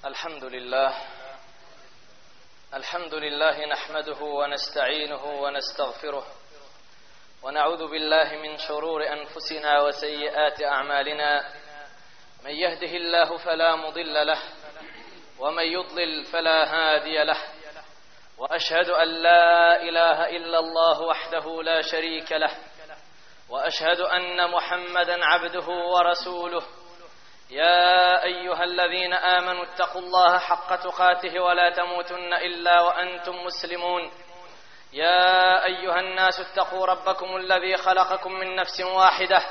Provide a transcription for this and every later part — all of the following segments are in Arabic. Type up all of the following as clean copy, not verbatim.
الحمد لله نحمده ونستعينه ونستغفره ونعوذ بالله من شرور أنفسنا وسيئات أعمالنا. من يهده الله فلا مضل له ومن يضلل فلا هادي له، وأشهد أن لا إله إلا الله وحده لا شريك له، وأشهد أن محمدا عبده ورسوله. يا أيها الذين آمنوا اتقوا الله حق تقاته ولا تموتن إلا وأنتم مسلمون. يا أيها الناس اتقوا ربكم الذي خلقكم من نفس واحدة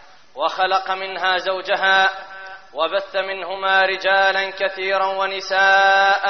وخلق منها زوجها وبث منهما رجالا كثيرا ونساء،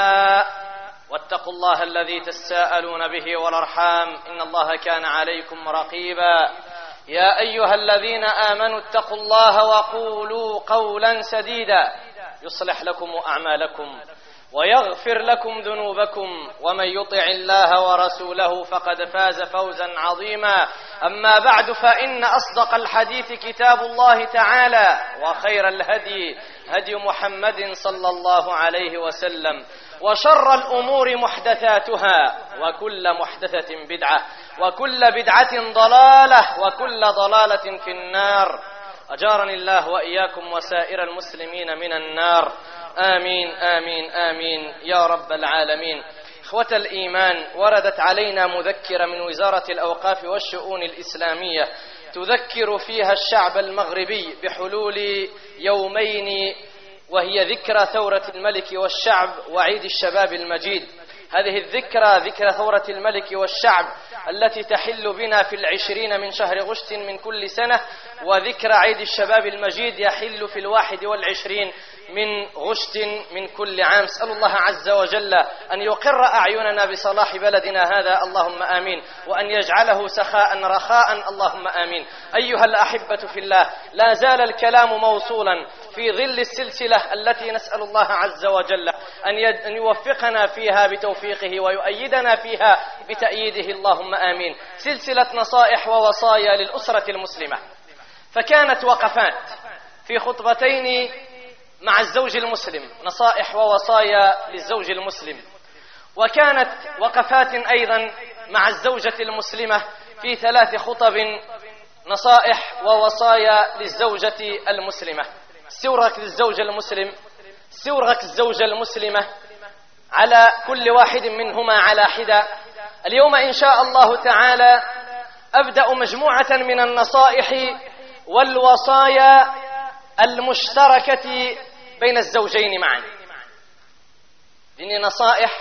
واتقوا الله الذي تساءلون به والأرحام إن الله كان عليكم رقيبا. يا أيها الذين آمنوا اتقوا الله وقولوا قولا سديدا يصلح لكم أعمالكم ويغفر لكم ذنوبكم، ومن يطع الله ورسوله فقد فاز فوزا عظيما. أما بعد، فإن أصدق الحديث كتاب الله تعالى، وخير الهدي هدي محمد صلى الله عليه وسلم، وشر الأمور محدثاتها، وكل محدثة بدعة، وكل بدعة ضلالة، وكل ضلالة في النار. أجارني الله وإياكم وسائر المسلمين من النار، آمين آمين آمين يا رب العالمين. إخوة الإيمان، وردت علينا مذكرة من وزارة الأوقاف والشؤون الإسلامية تذكر فيها الشعب المغربي بحلول يومين، وهي ذكرى ثورة الملك والشعب وعيد الشباب المجيد. هذه الذكرى ذكرى ثورة الملك والشعب التي تحل بنا في 20 من شهر غشت من كل سنة، وذكرى عيد الشباب المجيد يحل في 21 من غشت من كل عام. اسأل الله عز وجل أن يقر أعيننا بصلاح بلدنا هذا، اللهم آمين، وأن يجعله سخاء رخاء، اللهم آمين. أيها الأحبة في الله، لا زال الكلام موصولا في ظل السلسلة التي نسأل الله عز وجل أن يوفقنا فيها بتوفيقه ويؤيدنا فيها بتأييده، اللهم آمين. سلسلة نصائح ووصايا للأسرة المسلمة، فكانت وقفات في خطبتين مع الزوج المسلم، نصائح ووصايا للزوج المسلم، وكانت وقفات أيضا مع الزوجة المسلمة في 3 خطب، نصائح ووصايا للزوجة المسلمة. استورك للزوج المسلم، استورك الزوجة المسلمة، على كل واحد منهما على حدة. اليوم إن شاء الله تعالى أبدأ مجموعة من النصائح والوصايا المشتركة بين الزوجين معا. لأني نصائح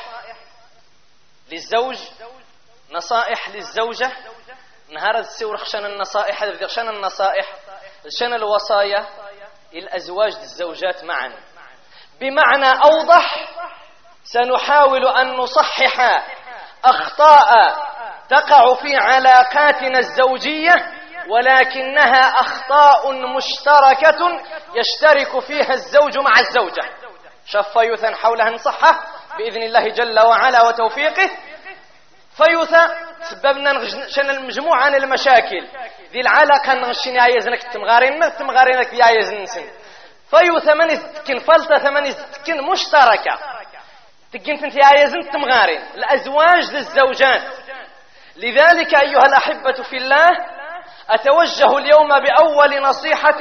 للزوج، نصائح للزوجة. نهار السور خشان النصائح، خشان النصائح، خشان الوصايا الأزواج للزوجات معا. بمعنى أوضح، سنحاول أن نصحح أخطاء تقع في علاقاتنا الزوجية، ولكنها أخطاء مشتركة يشترك فيها الزوج مع الزوجة. شفيوثا حولها نصحة بإذن الله جل وعلا وتوفيقه. فيوثا سببنا نغشن المجموعة عن المشاكل ذي العلاقة، نغشن يايزنك تمغارينك يايزنسن. فيوثا من يستكن فلتة من يستكن مشتركة تكنت انت يايزن تمغارين الأزواج للزوجات. لذلك أيها الأحبة في الله، أتوجه اليوم بأول نصيحة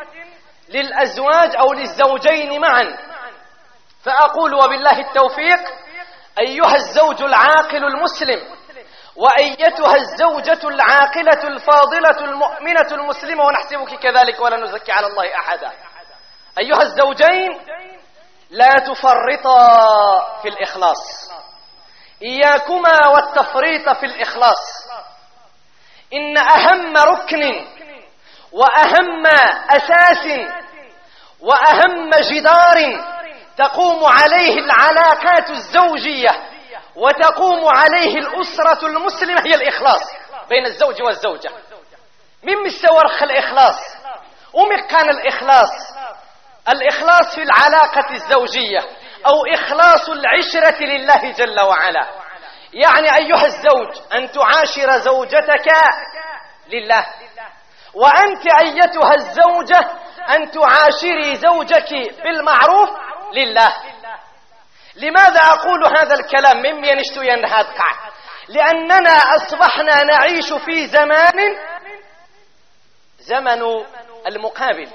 للأزواج أو للزوجين معا، فأقول وبالله التوفيق: أيها الزوج العاقل المسلم، وأيتها الزوجة العاقلة الفاضلة المؤمنة المسلمة، ونحسبك كذلك ولا نزكي على الله أحدا. أيها الزوجين، لا تفرطا في الإخلاص، إياكما والتفريط في الإخلاص. إن أهم ركن وأهم أساس وأهم جدار تقوم عليه العلاقات الزوجية وتقوم عليه الأسرة المسلمة هي الإخلاص بين الزوج والزوجة. من مستورخ الإخلاص ومكان الإخلاص في العلاقة الزوجية، أو إخلاص العشرة لله جل وعلا. يعني أيها الزوج أن تعاشر زوجتك لله، وأنت أيتها الزوجة أن تعاشري زوجك بالمعروف لله. لماذا أقول هذا الكلام مما ينشتو ينهاد قاع؟ لأننا أصبحنا نعيش في زمن المقابل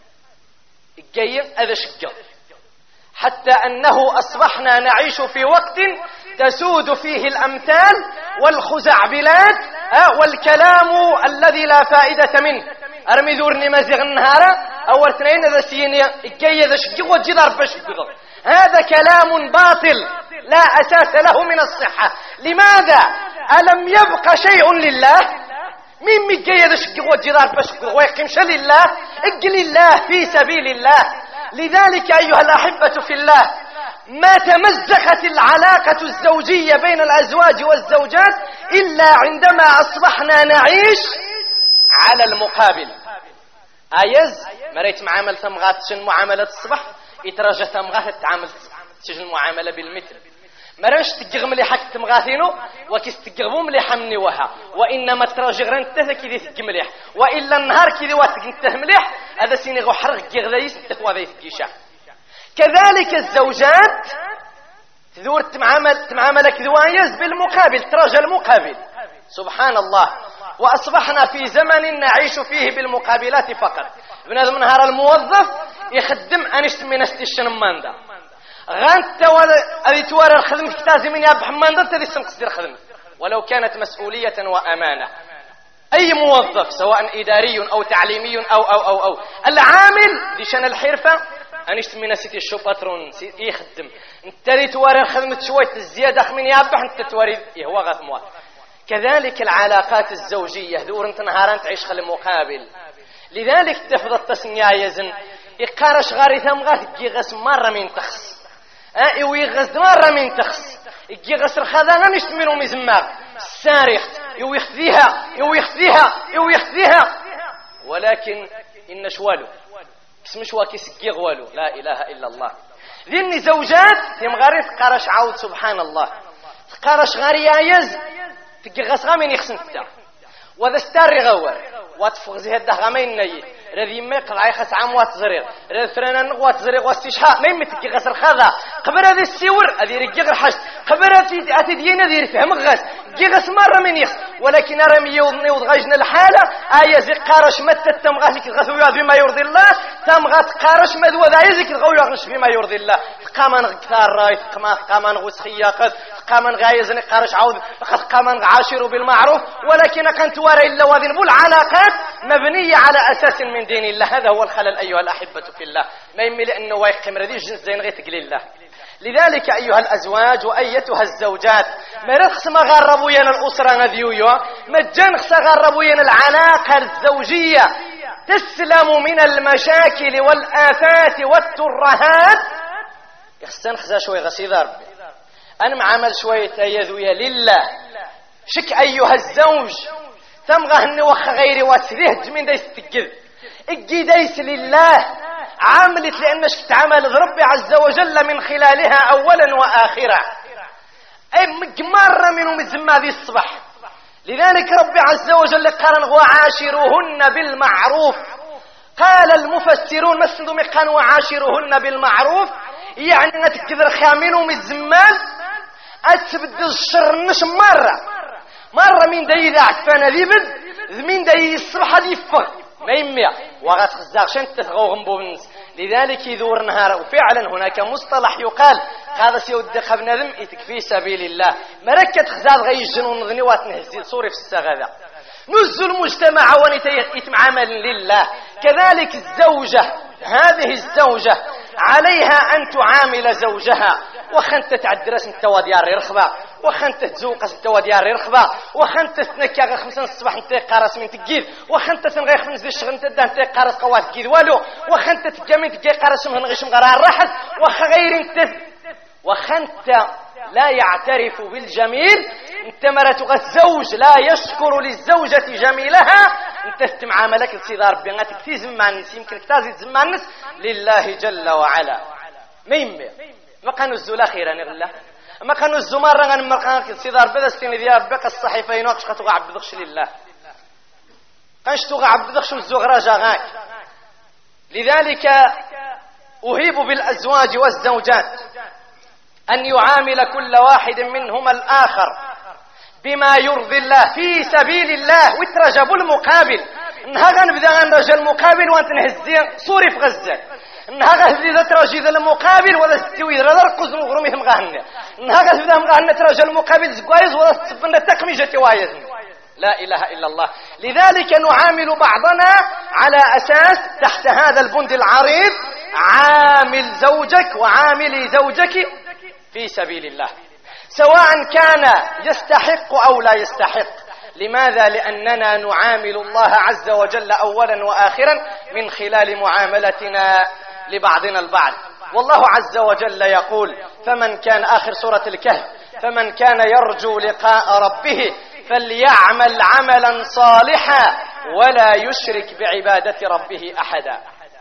هذا شقة، حتى أنه أصبحنا نعيش في وقت تسود فيه الأمثال والخزعبلات والكلام الذي لا فائدة منه. أرمي ذورني مزيغ النهار أول اثنين هذا سيني هذا شقة وجدار بشقة، هذا كلام باطل لا أساس له من الصحة. لماذا؟ ألم يبقى شيء لله؟ مين مجيد شقق وجدار بشقق ويقيمش لله؟ اقل الله في سبيل الله. لذلك أيها الأحبة في الله، ما تمزقت العلاقة الزوجية بين الأزواج والزوجات إلا عندما أصبحنا نعيش على المقابل. أيز مريت معاملة تمغات شن معاملة الصبح يترجى تمغات تعامل تجن معاملة بالمثل. مرش تقغ مليح تمغاثينو وكيس تقغبو مليح مني وها، وإنما تراجع غرنته كذي تقغ مليح، وإلا النهار كذي واتقنته مليح هذا سيني غو حرق قغذيس تتخوى ذي تقيشا. كذلك الزوجات تدور تمعامل كذوايز بالمقابل، تراجع المقابل. سبحان الله، وأصبحنا في زمن نعيش فيه بالمقابلات فقط. بنادم نهار الموظف يخدم أنشت من استشن دا غانت أذي توارى الخدمة كتازي من يابح ماندا تذي سنقصدر خدمة ولو كانت مسؤولية وأمانة. أي موظف سواء إداري أو تعليمي أو العامل دي شان الحرفة أنشت من سيتي الشو باترون يخدم انت ذي توارى الخدمة شوية الزيادة من يابح انت تواري هو غثموا. كذلك العلاقات الزوجية دور انت نهاران تعيش خلي مقابل. لذلك تفضل التسنيا يزن يقارش غاري ثمغات يغس مرة من تخص يغس مرة من تخص يغس الخذا نشت منهم يزماغ السارخ يويخذيها ولكن إن شوالو اسم شواكي سقيغ والو. لا إله إلا الله. ذني زوجات تمغاري تقارش عود سبحان الله تقارش غاري يايز تقغس غامين يخسن التا وذا ستاري غور واتفغزي هده غامين نيي رذي ميق العيخس عام واتزريغ رذ فرنا نغوات زريغ واستشحاء ما يمتك غس الخذا قبل هذه السيور هذه رجيغ الحشد قبل هذه دينا ذي رفهم غس جيغس مرة من يخس. ولكن أرمي يوض غاجنا الحالة زي قارش متى تمغاتك غثويا بما يرضي الله تمغات قارش مذوى ذا يزك الغويا غنش بما يرضي الله قامان غكثار راي قامان غسخيا قد قامان غايزني قارش عوض قامان عاشروا بالمعروف. ولكن كانت واري إلا وذنبو العلاقات مبنية على أساس من دين الله. هذا هو الخلل أيها الأحبة في الله، ما يمي لأنه وايقم ردي جنس زين غيتك لله. لذلك أيها الأزواج وأيتها الزوجات ما رخص ما غربوا ين الأسرة نذيويو ما جنخس غربوا ين العلاقة الزوجية تسلم من المشاكل والآفات والترهات. يخسن خزا شوي غسيد ربي أنا معامل شوي تيذويا لله شك أيها الزوج تمغى هن وخ غيري واسذيه من ديس تكذ اجي ديس لله عاملت لأنش تعمل ربي عز وجل من خلالها أولا وآخرا أي مرة منهم الزمة ذي الصبح. لذلك ربي عز وجل قال وعاشروهن بالمعروف. قال المفسرون مسندوا مقان وعاشروهن بالمعروف يعني نتكذر خامنهم الزمان أتبدل الشر نش مرة من دي ذا عتفانا ذي بد من دي الصبح ذي فق ما يميع وغات خزاقشان تتغوغن بونس. لذلك يدور نهار. وفعلا هناك مصطلح يقال هذا سيود خبنا ذم في سبيل الله مركة خزاد غيجنون غنوات نهزي صوري في السغذا نزل المجتمع ونتعامل لله. كذلك الزوجة هذه الزوجة عليها أن تعامل زوجها وخنت تعدرس انت وديار رخبة وخنت تزوقس انت وديار رخبة وخنت تنكا 5 الصباح انت قارس من تجيد وخنت تنغي 5 الشغل انت انت قارس قوات تجيد والو وخنت تكمل تجي قارس من غيش مغرار راحت وخغير انت وخنت لا يعترف بالجميل انت مرتغ الزوج لا يشكر للزوجة جميلها انت تمعاملك الصدار بيناتك تزمانس يمكن تازي تزمانس لله جل وعلا. ما كانوا الزول أخيرا نغلا ما كانوا الزمار غن مرقانك الصدار بدستين ذياب بقى الصحيفين وقش قطوع عبدخش لله قنش توقع عبدخش والزغرة جاغاك. لذلك أهيب بالأزواج والزوجات أن يعامل كل واحد منهما الآخر بما يرضي الله في سبيل الله ويترجب المقابل. انها غنبدا غنرجى المقابل وانت نهزي صوري في غزة، انها غنبدا ترجي ذا المقابل ولا ستوي ذا ركز وغرمي هم غاهن، انها غنبدا غن ترجى المقابل زكوايز ولا تسبنا تقميجتي وايز. لا إله إلا الله. لذلك نعامل بعضنا على أساس تحت هذا البند العريض عامل زوجك وعاملي زوجك في سبيل الله، سواء كان يستحق أو لا يستحق. لماذا؟ لأننا نعامل الله عز وجل أولا وآخرا من خلال معاملتنا لبعضنا البعض. والله عز وجل يقول فمن كان، آخر سورة الكهف، فمن كان يرجو لقاء ربه فليعمل عملا صالحا ولا يشرك بعبادة ربه أحدا.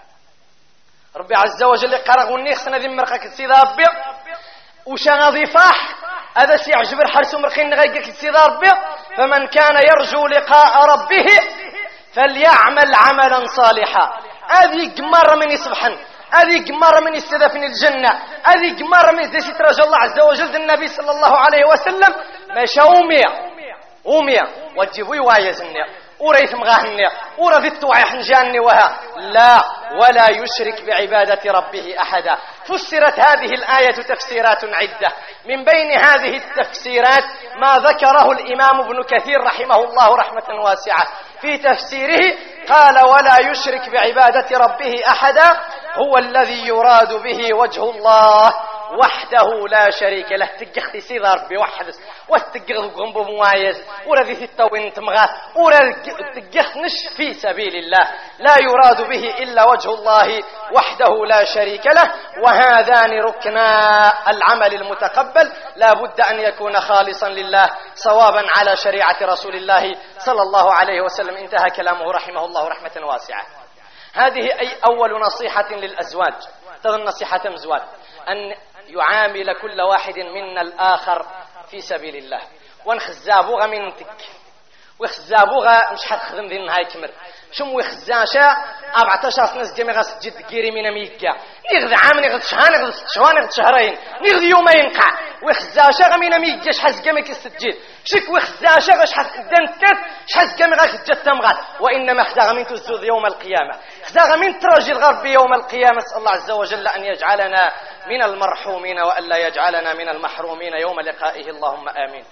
ربي عز وجل قرغوني خصنا ذي مرقك السيدة ربي وشغضي فاح هذا سيعجب الحرس مرقين غيقك السيدة ربي فمن كان يرجو لقاء ربه فليعمل عملا صالحا. هذه قمارة من يصبحن، هذه قمارة من يستدفن الجنة، هذه قمارة من يزدسي ترجى الله عز وجل. النبي صلى الله عليه وسلم ماشا أمية وتجيبوا يوايزني وريث مغاهني ورذت وعيحن جاني وها لا ولا يشرك بعبادة ربه أحدا. فسرت هذه الآية تفسيرات عدة، من بين هذه التفسيرات ما ذكره الإمام ابن كثير رحمه الله رحمة واسعة في تفسيره، قال ولا يشرك بعبادة ربه أحدا هو الذي يراد به وجه الله وحده لا شريك له. تقخ سيدي ربي وحدس وتقخ غنبو موايز ورذي في التوين تمغات ورتقخ نش في سبيل الله لا يراد به إلا وجه الله وحده لا شريك له. وهذان ركنا العمل المتقبل لا بد أن يكون خالصا لله صوابا على شريعة رسول الله صلى الله عليه وسلم. انتهى كلامه رحمه الله رحمة واسعة. هذه أي أول نصيحة للأزواج، تظن نصيحة مزواج أن يعامل كل واحد منا الآخر في سبيل الله. ونخزابوغا من تك ويخزابوغا مش حتخدم ذي النهاية كمر شم ويخزاشا 14 ناس جميع غسجد جيري من ميكا نغذ عام نغذ شهر نغذ شهر نغذ شهرين نغذ يومين قع ويخزاشا غمينا ميكا شحز جميع السجد شك ويخزاشا غش حس دنتت شحز جميع غسجد تمغات. وإنما خزاغ من تزوذ يوم القيامة، خزاغ من ترجي الغرب يوم القيامة. اسأل الله عز وجل أن يجعلنا من المرحومين وألا يجعلنا من المحرومين يوم لقائه، اللهم آمين.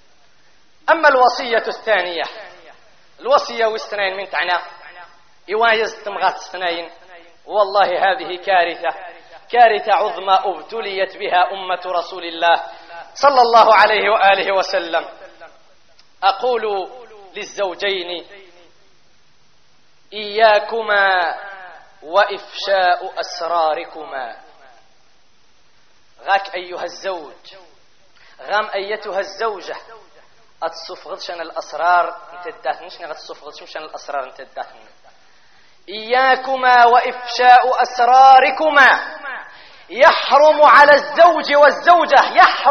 أما الوصية الثانية، الوصية واستنين من تعنى إوايز تمغات استنين، والله هذه كارثة عظمى ابتليت بها أمة رسول الله صلى الله عليه وآله وسلم. أقول للزوجين إياكما وإفشاء أسراركما. غاك أيها الزوج، غام أيتها الزوجة، أتصفغدشن الأسرار انت الداثنش نغا تصفغدشن الأسرار انت الداثن. إياكما وإفشاء أسراركما. يحرم على الزوج والزوجة،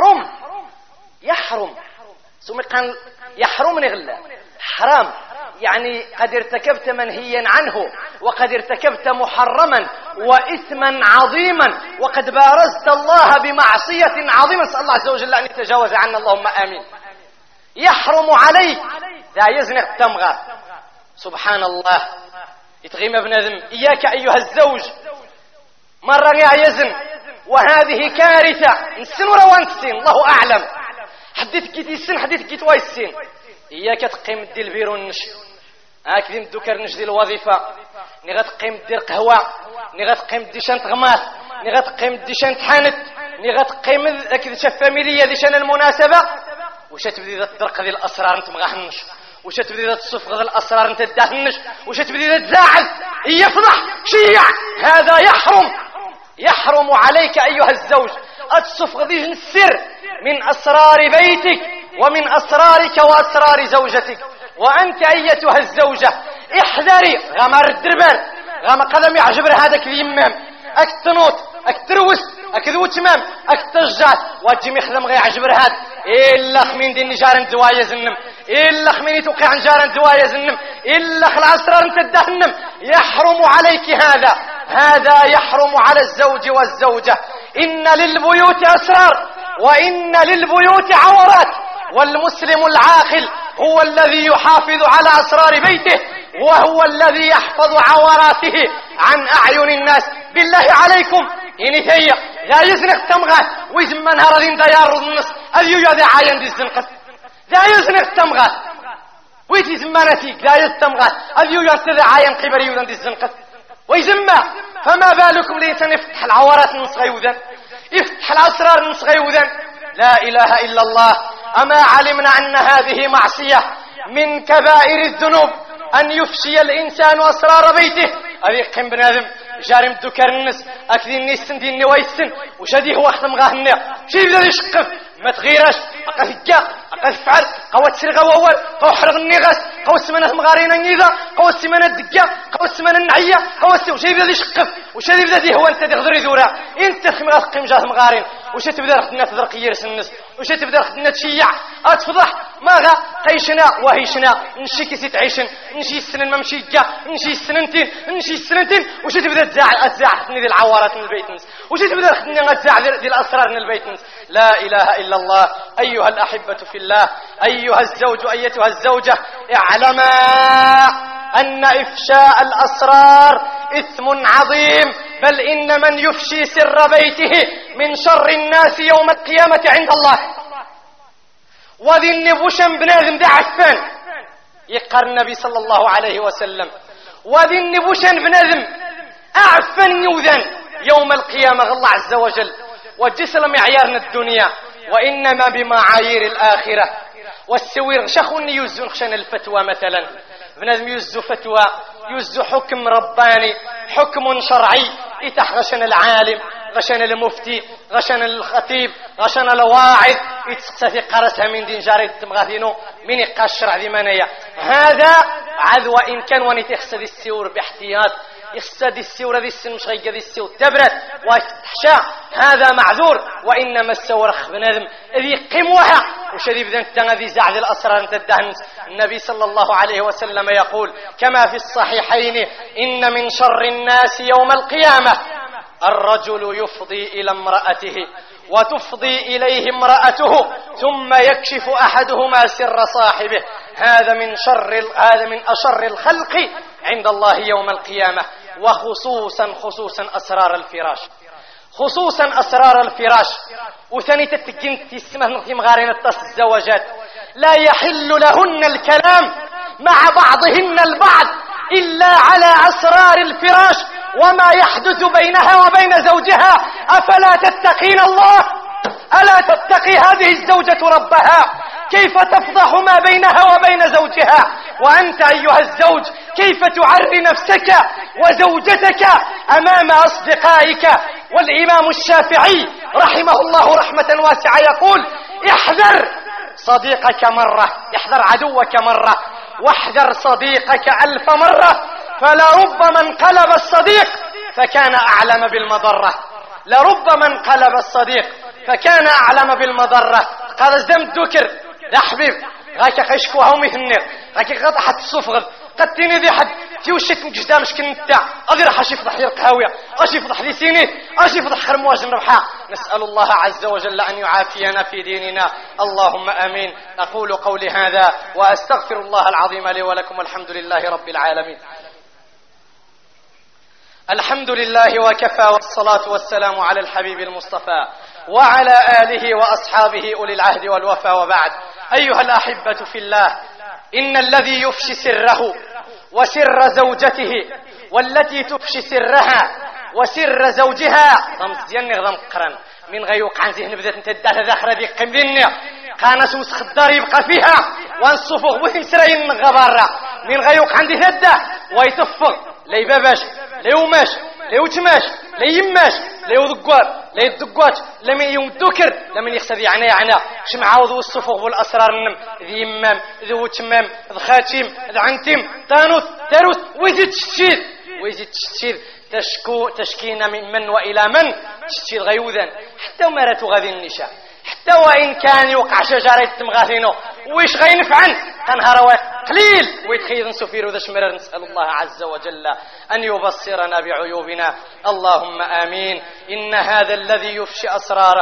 يحرم سمي قال يحرم نغلا حرام، يعني قد ارتكبت منهيا عنه وقد ارتكبت محرما وإثما عظيما وقد بارزت الله بمعصية عظيمة. نسأل الله عز وجل أن يتجاوز عنا، اللهم آمين. يحرم عليك لا يزنق تمغى، سبحان الله يتغيم ابن ذم. إياك أيها الزوج مرة يزن، وهذه كارثة. السن وروان السن الله أعلم، حديث كيت السن حديث كيت واي السن. إياك تقيم دي البيرو النش هكذا ندوكر نش دي الوظيفة نغا تقيم دير قهوة نغا تقيم دي شانت غماس نغا تقيم دي شانت حانت نغا تقيم هكذا شاف فاميلية دي شان المناسبة. وش تبدي ذا تدرق ذي الأسرار انت مغاهنش، وش تبدي ذا تصفغ ذي الأسرار انت تدهنش، وش تبدي ذا تزاعل يفضح شيع. هذا يحرم عليك أيها الزوج أتصفغ ذي السر من أسرار بيتك ومن أسرارك وأسرار زوجتك. وأنت أيتها الزوجة احذري غمر الدربان غم قدم يعجبر هذاك اليمام أكتنوت أكتروس أكذو تمام أكتجات واجم يخدم غير عجبر هذا إلا خمين دي نجار دوايا زنم إلا خمين توقع نجار دوايا زنم إلا خل أسرار تدهنم. يحرم عليك هذا يحرم على الزوج والزوجة. إن للبيوت أسرار وإن للبيوت عورات، والمسلم العاقل هو الذي يحافظ على أسرار بيته، وهو الذي يحفظ عوراته عن أعين الناس. بالله عليكم إني هي لا يزنق تمغات ويزمان هردين ديار النص أذيو يذي عاين دي الزنقس لا يزنق تمغات ويتي زمانتيك لا يزتمغات أذيو يرتذي عاين قبر يوذن دي الزنقس ويزما. فما بالكم الإنسان يفتح العورات نص غيوذن، يفتح الأسرار نص غيوذن. لا إله إلا الله. أما علمنا أن هذه معصية من كبائر الذنوب أن يفشي الإنسان أسرار بيته. هذه قيم بنادم جارم الدكار النس أكذي النسن دي النوايسن وشدي هو أختم غاهنيا شي بدا يشقف ما تغيرش أقا هكا أقا تفعل قوة تسرق أول قوة حرق النغاس قوة سمانة مغارين النيذا قوة سمانة الدقا قوة سمانة النعية قوة وشي بدا يشقف وشدي بدا هو أنت تغذري ذورا أنت خمغاس قيم جاه مغارين وش تبدا خدنا تذرق يرس النس وش تبدا خدنا تشيع أتفضح ماذا قيشنا وهيشنا نشي كيسي تعيشن نشي السنن ممشي كا نشي السننتين نشي السننتين وش تبدا تزاع خدني ذي العوارات من البيت نس وش تبدا خدني نزاع ذي الأسرار من البيت نس. لا إله إلا الله. أيها الأحبة في الله، أيها الزوج أيتها الزوجة، اعلما أن إفشاء الأسرار إثم عظيم، بل إن من يفشي سر بيته من شر الناس يوم القيامة عند الله. وذي النبوشن بنادم ده عفان يقر النبي صلى الله عليه وسلم وذي النبوشن بنادم أعفن يوذن يوم القيامة الله عز وجل. والجسل معيارنا الدنيا وإنما بمعايير الآخرة. والسوير شخون يوزن خشان الفتوى مثلا بنادم يوزو فتوى يوزو حكم رباني حكم شرعي يتح غشان العالم غشان المفتي غشان الخطيب غشان الواعظ يتسقسي قرسها من دين جاري تمغاثينو من يقاش الشرع ذي منايا. هذا عذوى إن كان ونتخسد السيور باحتياط يخسد السيور ذي السن مش غير ذي السيور تبرد وتحشى هذا معذور. وإنما السور بنادم ذي قموها وشدي بذن ذي زعد الأسرار انت الدهنس. النبي صلى الله عليه وسلم يقول كما في الصحيحين إن من شر الناس يوم القيامة الرجل يفضي إلى امرأته وتفضي إليه امرأته ثم يكشف أحدهما سر صاحبه. هذا من أشر الخلق عند الله يوم القيامة. وخصوصا أسرار الفراش، خصوصا أسرار الفراش. وثاني تتجنت اسمه نغتي مغارين الزواجات لا يحل لهن الكلام مع بعضهن البعض إلا على أسرار الفراش وما يحدث بينها وبين زوجها. أفلا تتقين الله؟ ألا تتقي هذه الزوجة ربها؟ كيف تفضح ما بينها وبين زوجها؟ وأنت أيها الزوج كيف تعري نفسك وزوجتك أمام أصدقائك؟ والإمام الشافعي رحمه الله رحمة واسعة يقول احذر صديقك مرة، احذر عدوك مرة، واحذر صديقك 1000 مرة. فلربما انقلب الصديق فكان أعلم بالمضرة، لربما انقلب الصديق فكان أعلم بالمضرة. قال الزم الدكر لا حبيب غاكا خيشكوها ومهنر غاكا غاطا حد الصفغض قد تيني ذي حد تيوشك مجدا مشكل نتا أذي راح أشيفضح ذي القهاوية أشيفضح ذي سينيت أشيفضح خرمواج الربحاء. نسأل الله عز وجل أن يعافينا في ديننا اللهم آمين. أقول قولي هذا وأستغفر الله العظيم لي ولكم والحمد لله رب العالمين. الحمد لله وكفى والصلاة والسلام على الحبيب المصطفى وعلى آله وأصحابه أولي العهد والوفا. وبعد أيها الأحبة في الله، إن الذي يفشي سره وسر زوجته والتي تفشي سرها وسر زوجها ضمزيان نغضم قرن من غيوق عن ذهن بدأت انت الدالة ذاخرة ذي قمدين كان سوس خدار يبقى فيها وانصفغ وهم سرين غبارة من غيوق عن ذهن الدالة ويتفغ لي باباش لي وماش لي وتماش لي يماش لي وذقوات لي يدقوات لمن يوم الدكر لمن يخسد يعني شم عاوضوا الصفوغ والأسرار النم ذي يمام ذي وتمام ذي خاتم ذي عنتم تانوث تاروث ويزيد تشتير تشكينا من وإلى من تشتير غيوذا حتى ومارت غاذي النشاء حتى وإن كان يوقع شجرة تمغاثينو ويش غينفعن تنهر قليل ويتخيذ سفير ذا شمرر. نسأل الله عز وجل أن يبصرنا بعيوبنا اللهم آمين. إن هذا الذي يفشي أسراره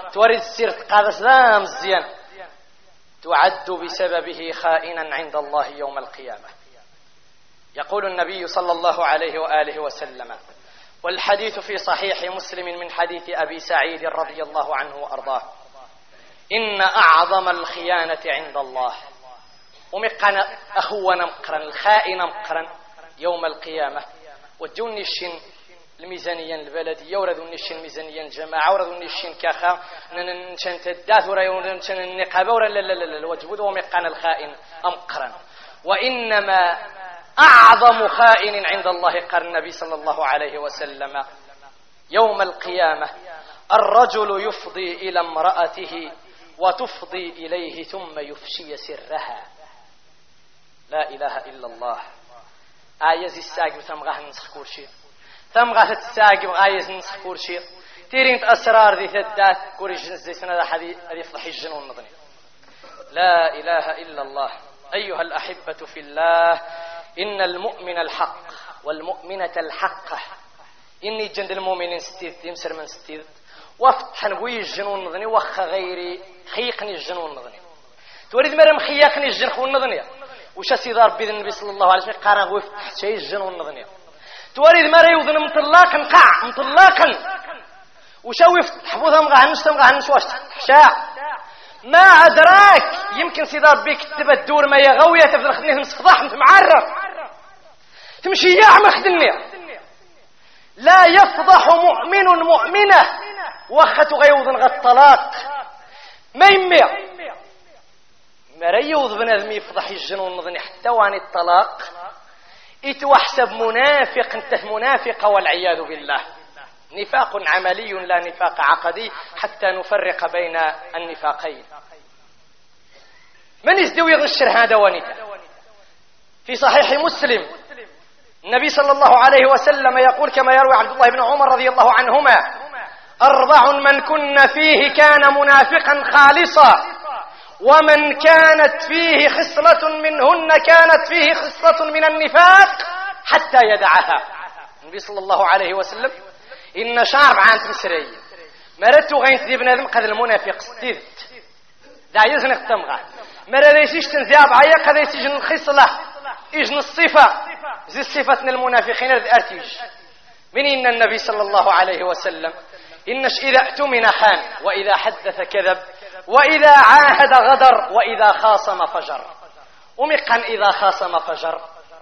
تورد السير تقاضس لا مزيان تعد بسببه خائنا عند الله يوم القيامة. يقول النبي صلى الله عليه وآله وسلم، والحديث في صحيح مسلم من حديث أبي سعيد رضي الله عنه وأرضاه: إن أعظم الخيانة عند الله، ومقنا أخونا مقرن الخائن مقرن يوم القيامة. وجوني الشين الميزانية البلدية، وردوني الشين الميزانية الجماعة، وردوني الشين كاخا نشان تداث ونشان النقابة لا لا لا لا الوجبود، ومقنا الخائن أمقرن. وإنما أعظم خائن عند الله قال النبي صلى الله عليه وسلم يوم القيامة: الرجل يفضي إلى امرأته وتفضي إليه ثم يفشي سرها. لا إله إلا الله. آية زي الساقب ثمغاه نسخ كل شيء، ثمغاه الساقب آية نسخ كل شيء. تيرين أسرار ذي ثدات كوري جنس زي سنة هذه فضح الجنون نظني. لا إله إلا الله. أيها الأحبة في الله، إن المؤمن الحق والمؤمنة الحقة إني جند المؤمنين ستيد يمسر من ستيد وفتحن بوي الجنون نظني وخ غيري خيقني الجنون نظني توريد مرم خيقني الجنون نظني وش سيدار بيد النبي صلى الله عليه وسلم قارن وفتح شيء الجنون نظني توريد مرة يوضن مطلاقا قاع مطلاقا وش وفتح بوذا مغعنش واش شاع ما أدراك يمكن سيدار بيك تبى تدور ما يغوية تفضل خدنيه مصفضاح معرف تمشي يعمى خدنيه. لا يفضح مؤمن مؤمنة وخت غيوض غالطلاق ما يمي مريوض بنادم يفضح الجنون نظني حتى واني الطلاق يتوحسب منافق انت منافقة والعياذ بالله. نفاق عملي لا نفاق عقدي حتى نفرق بين النفاقين. من يزدوي يغشر هذا ونتا في صحيح مسلم النبي صلى الله عليه وسلم يقول كما يروي عبد الله بن عمر رضي الله عنهما: 4 من كن فيه كان منافقا خالصا ومن كانت فيه خصلة منهن كانت فيه خصلة من النفاق حتى يدعها. النبي صلى الله عليه وسلم إن شعب عن تمسري مرتو غين تذيب نادم قد المنافق ستيد دا يزنق تمغى مرة ليسيش تنزياب عيا قد يسيجن الخصلة إجن الصفة زي صفتنا المنافقين ذي أرتيج من إن النبي صلى الله عليه وسلم إنش إذا اؤتمن خان وإذا حدث كذب وإذا عاهد غدر وإذا خاصم فجر. ومقن إذا خاصم فجر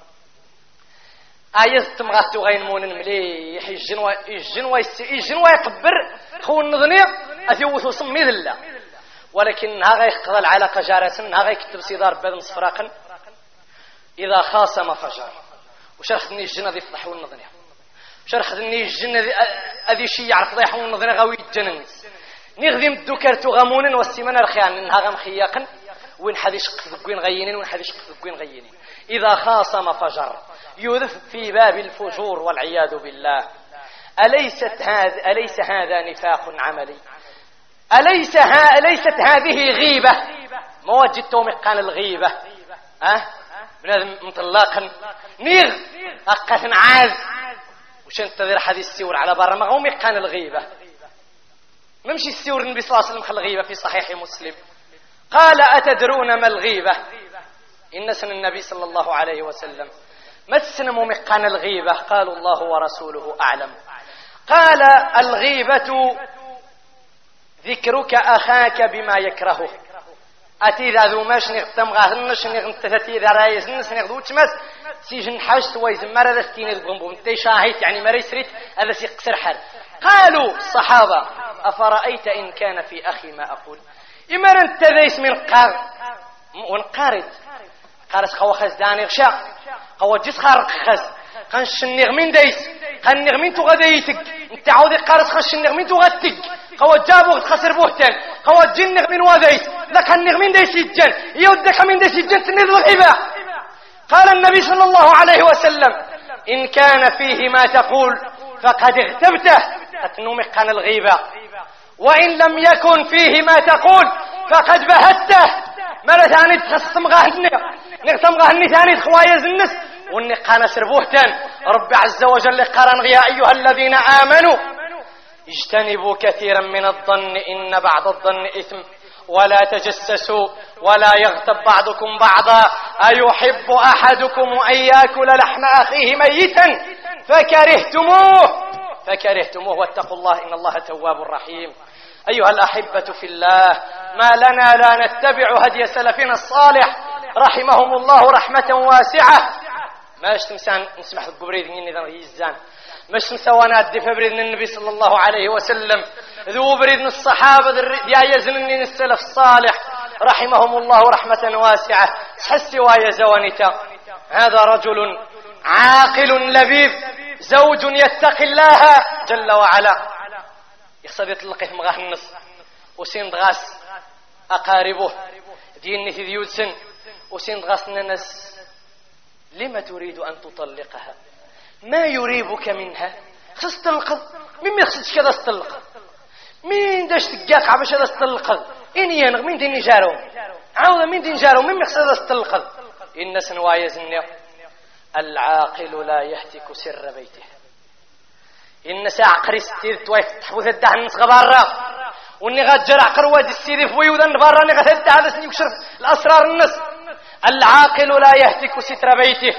آيات تمغات غين مون مليح يجن ويقبر خون نظنيق أثيوث سمي ذلة ولكن ها غيقضى العلاقة جارة ها غيكتب سيدار بدن صفراقا إذا خاصم فجر. وشرخدني الجنة ذي فضحون نظنيق شرخدني الجنة ذي شي يعرف ضيحون نظنيق غوي الجنن نغذي مدوكرتو غمونا والسيمانة الخيان إنها غم خياقا وين حد يشق ذقوين غينين وين حد يشق ذقوين غينين. إذا خاصم فجر يذف في باب الفجور والعياذ بالله. أليس هذا نفاق عملي؟ أليست هذه غيبة؟ ما وجدتوا مقان الغيبة بنادم مطلقا نيغ أقف عاز وش انتظر حديث السور على برا ما هو مقان الغيبة. ممشي السور النبي صلى الله عليه وسلم خل الغيبة في صحيح مسلم قال: أتدرون ما الغيبة؟ إن سن النبي صلى الله عليه وسلم ما تسنموا مقان الغيبة؟ قالوا: الله ورسوله أعلم. قال: الغيبة ذكرك أخاك بما يكرهه. أتيذا ذو ماش نغتم غاهنش نغتثتي ذا رايز نس نغدو تمس سيجن حاجت ويزمر هذا ستين البنبو انتي شاهيت يعني مري سريت هذا سيقصر حال. قالوا الصحابة: أفرأيت إن كان في أخي ما أقول؟ إمار أنت ذيس من ونقارد قارس خوا خزداني غشا خوا جيس خارق خز خنش النغمين ديس خن النغمين تغديتك انت عودي قارس خنش النغمين تغتك خوا جابو خسر بوهتان خوا جن نغمين وديس لك النغمين ديس يجن يودك من ديس يجن تنذ الغيبة. قال النبي صلى الله عليه وسلم: إن كان فيه ما تقول فقد اغتبته أتنومق عن الغيبة، وإن لم يكن فيه ما تقول فقد بهته. مرة ثانية تخصم غاهني نغتم غاهني ثانية خوايز النس والنقانة سربوهتان. رب عز وجل قرن: يا أيها الذين آمنوا اجتنبوا كثيرا من الظن إن بعض الظن إثم ولا تجسسوا ولا يغتب بعضكم بعضا أيحب أحدكم أن يأكل لحم أخيه ميتا فكرهتموه واتقوا الله إن الله تواب رحيم. أيها الأحبة في الله، ما لنا لا نتبع هدي سلفنا الصالح رحمهم الله رحمة واسعة. ماش تمسان نسمح ببريد من نظام يزان ماش مسوانا الدفا بريد النبي صلى الله عليه وسلم ذو بريد الصحابة يا يزنني السلف الصالح رحمهم الله رحمة واسعة. تحسي ويا زوانتا هذا رجل عاقل لبيب زوج يتقي الله جل وعلا يقصد يطلقه مغاه النص وسين دغاس أقاربه ديني في ذيوسن وسين دغاس ننس لما تريد أن تطلقها؟ ما يريبك منها؟ خص تطلق مين يخصدش كذا تطلق مين داش تقاق عباش هذا تطلق إني ينغ مين ديني جارو عاوذا مين دين جارو مين يخصد تطلق إن سنوايا زنيا العاقل لا يهتك سر بيته إن ساعة قريستيذ تويف تحبوث الدهن نسغ بارا وإني غاد جرع قرواد السيذي في ويوذن بارا إني غاد هدى هذا سنيك شرف الأسرار النس. العاقل لا يهتك ستر بيته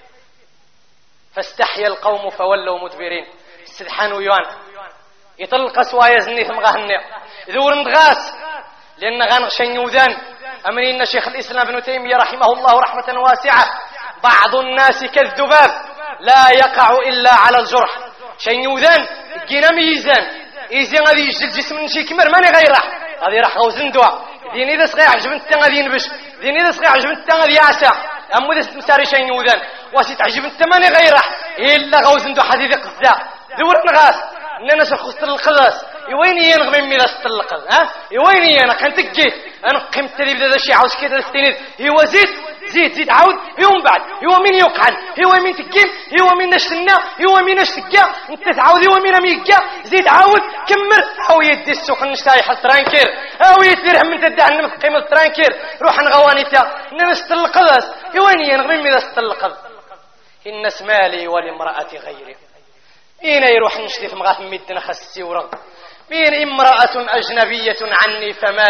فاستحيا القوم فولوا مدبرين. استدحان ويوان يطلق سوايا زني ثم غاهني ذور ندغاس لأن غانغشن يوذان أمرين شيخ الإسلام ابن تيمية رحمه الله رحمة واسعة بعض الناس كالذباب لا يقع إلا على الجرح. شين يوذان جينا ميزان إيزان غادي يجل جسم من شي كمر ماني غيره غادي راح غوزن دواء ديني ذا صغير عجب انت غادي ينبش ديني ذا صغير عجب انت غادي يعسى أمو ذا ستمساري شين يوذان واسي تعجب انت ماني غيره إلا غوزن دواء حديث قزاء دور نغاس إننا سنخص القلاص يويني ينغ من ميلا ستلقل يويني ينغ كنت جيت أنا قمت لي بدا شي عاوز كده الستينيد هو زيد عاود يوم بعد هو مين يقعد هو مين تقيم هو مين نشتنا هو مين نشتقى انت تعاود هو مين ميقى زيد عاود كمر او يدي السوق نشتاي حل ترانكير او يديرهم من تدعنا في قيمة ترانكير روح نغوانيتا نستلقل يويني ينغ من ميلا ستلقل إن اسمالي ولامرأة غيري إين يروح نشتي في مغاث ميدنا خسي ورغ مين امرأة أجنبية عني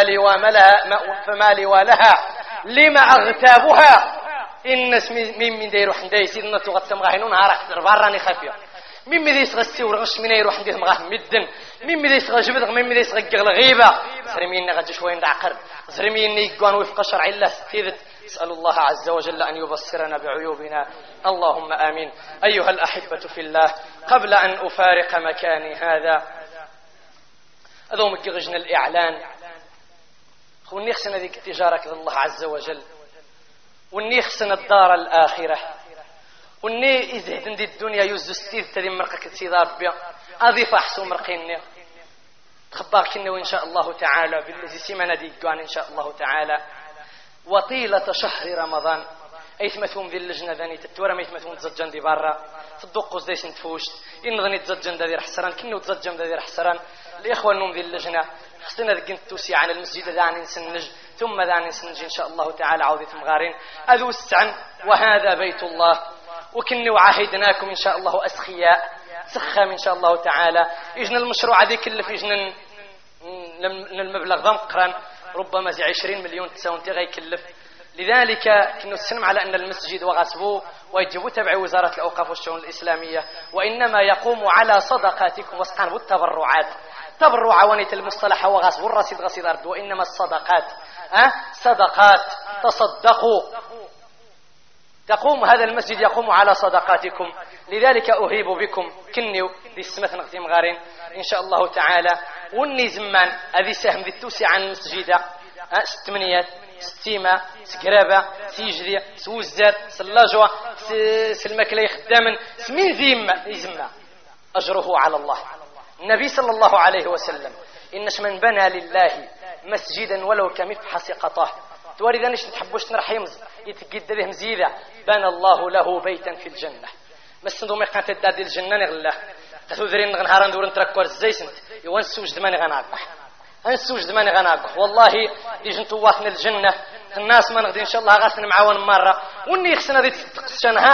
فمالي ولها لما أغتابها إن مين دي يروح ندي سيدنا تغطى مغاهنون هارح درباراني خافية مين دي يسغى السي ورغش مين يروح ندي مغاث ميدن مين دي يسغى جبدغ مين دي يسغى الغيبة زرمين غادي شوين دعقر زرمين يقوان وفق شرع الله ستيذت. أسأل الله عز وجل أن يبصرنا بعيوبنا اللهم آمين. أيها الأحبة في الله، قبل أن أفارق مكاني هذا أذو مكغجنا الإعلان وني خسنا ذيك التجارة الله عز وجل وني خسنا الدار الآخرة وني إزهد ندي الدنيا يوزو ستيذ تذي مرقك تسيدار بيا أضيف أحسو مرقيني تخبار كنا وإن شاء الله تعالى بالذي سيمنا دي قوان إن شاء الله تعالى وطيلة شهر رمضان ايثمثهم ذي اللجنة ذاني تتورم ايثمثهم تزجن دي برا تدقوز ديش نتفوشت إن ذني تزجن ذي رحسران كنو تزجن ذي رحسران الإخوة نوم ذي اللجنة خصنا ذكنت توسي عن المسجد ذاني نسنج ثم ذاني نسنج إن شاء الله تعالى عوضي مغارين أذو السعن وهذا بيت الله وكني وعاهدناكم إن شاء الله أسخياء سخام إن شاء الله تعالى يجن المشروع ذي كله في جن المبلغ ضم قران ربما زي 20 مليون تساونتي غيكلف. لذلك كنا نسلم على أن المسجد وغصبه ويجب تبع وزارة الأوقاف والشؤون الإسلامية وإنما يقوم على صدقاتكم وسقان والتبرعات تبرع ونيت المصطلح وغصب الرصيد غصيد أرض وإنما الصدقات صدقات تصدقوا تقوم هذا المسجد يقوم على صدقاتكم. لذلك أهيب بكم كنيو دي السمة نغتي مغارين إن شاء الله تعالى وني زمان هذه سهم ذي توسي عن المسجد 8 ستيمة سكرابة سيجري سوزات سلاجوة سلمكلي خداما سمين ذيما أجره على الله. النبي صلى الله عليه وسلم إنش من بنى لله مسجدا ولو كمفحص قطاه توريد أنش نتحبوش نرحيم يتقد به مزيدة بنى الله له بيتا في الجنة مسندو ميقان تداد الجنة نغلا تثوذرين نغنهاران دور نتركور الزيسنت يوانسوج دماني غناقح انسوج دماني غناقح والله يجنتو واثنا الجنة الناس ما نغدي إن شاء الله غاسنا معاون مرة وني يخسنا ذي تقص نهارا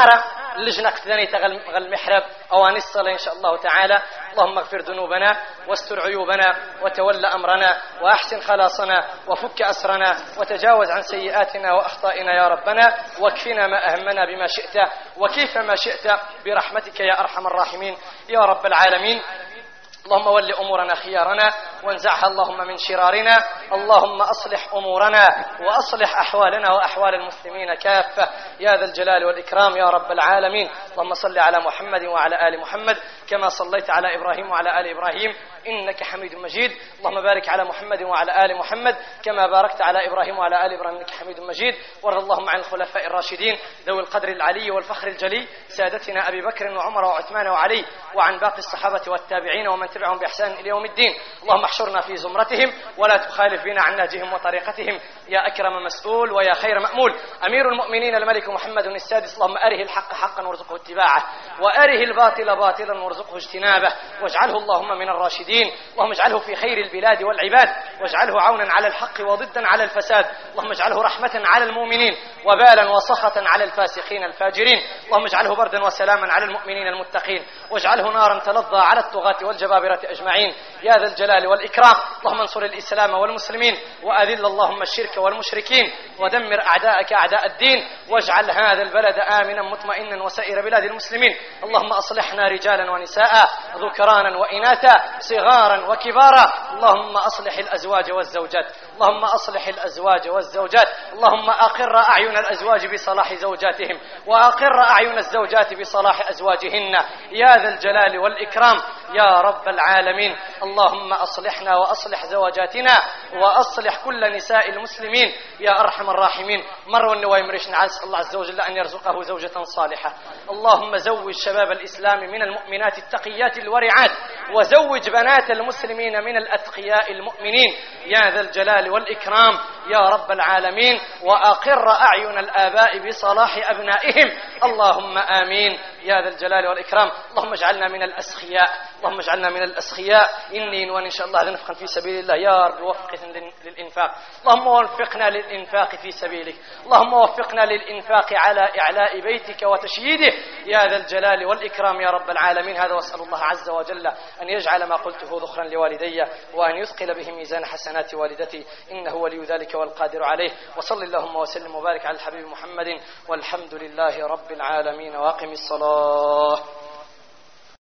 اللجنة قتلاني تغل المحراب أواني الصلاة إن شاء الله تعالى. اللهم اغفر ذنوبنا واستر عيوبنا وتول أمرنا وأحسن خلاصنا وفك أسرنا وتجاوز عن سيئاتنا وأخطائنا يا ربنا، واكفنا ما أهمنا بما شئت وكيف ما شئت برحمتك يا أرحم الراحمين يا رب العالمين. اللهم ول أمورنا خيارنا وانزعها اللهم من شرارنا. اللهم أصلح أمورنا وأصلح أحوالنا وأحوال المسلمين كافة يا ذا الجلال والإكرام يا رب العالمين. اللهم صل على محمد وعلى آل محمد كما صليت على إبراهيم وعلى آل إبراهيم إنك حميد مجيد. اللهم بارك على محمد وعلى آل محمد كما باركت على إبراهيم وعلى آل إبراهيم إنك حميد مجيد. وارض اللهم عن الخلفاء الراشدين ذوي القدر العلي والفخر الجلي سادتنا أبي بكر وعمر وعثمان وعلي، وعن باقي الصحابة والتابعين ومن تبعهم بإحسان إلى يوم الدين. اللهم احشرنا في زمرتهم ولا تخالف بنا عن نهجهم وطريقتهم يا أكرم مسؤول ويا خير مأمول. أمير المؤمنين الملك محمد السادس اللهم أره الحق حقا وارزقه اتباعه وأره الباطل باطلا وارزقه اجتنابه، واجعله اللهم من الراشدين. اللهم اجعله في خير البلاد والعباد، واجعله عونا على الحق وضدا على الفساد. اللهم اجعله رحمة على المؤمنين وبالا وسخطا على الفاسقين الفاجرين. اللهم اجعله بردا وسلاما على المؤمنين المتقين، واجعله نارا تلظى على الطغاة والجبابرة أجمعين يا ذا الجلال والإكرام. اللهم انصر الإسلام والمسلمين وأذل اللهم الشرك والمشركين ودمر أعداءك أعداء الدين، واجعل هذا البلد آمنا مطمئنا وسائر بلاد المسلمين. اللهم أصلحنا رجالا ونساء ذكرانا وإناثا صغارا وكبارا. اللهم أصلح الأزواج والزوجات، اللهم أصلح الأزواج والزوجات. اللهم أقر أعين الأزواج بصلاح زوجاتهم وأقر أعين الزوجات بصلاح أزواجهن يا ذا الجلال والإكرام يا رب العالمين. اللهم أصلحنا وأصلح زوجاتنا وأصلح كل نساء المسلمين يا أرحم الراحمين. مر النوايا مريشنا عز الله عز وجل أن يرزقه زوجة صالحة. اللهم زوج شباب الإسلام من المؤمنات التقيات الورعات، وزوج بنات المسلمين من الأتقياء المؤمنين يا ذا الجلال والإكرام يا رب العالمين. وأقر أعين الآباء بصلاح أبنائهم اللهم آمين يا ذا الجلال والإكرام. اللهم اجعلنا من الأسخياء، اللهم اجعلنا من الأسخياء إني وإن شاء الله ننفق في سبيل الله يا رب وفقنا للإنفاق. اللهم وفقنا للإنفاق في سبيلك، اللهم وفقنا للإنفاق على إعلاء بيتك وتشييده يا ذا الجلال والإكرام يا رب العالمين. هذا وأسأل الله عز وجل أن يجعل ما قلته ذخرا لوالدي وأن يثقل به ميزان حسنات والدتي إنه ولي ذلك والقادر عليه. وصل اللهم وسلم وبارك على الحبيب محمد والحمد لله رب العالمين. وأقم الصلاة.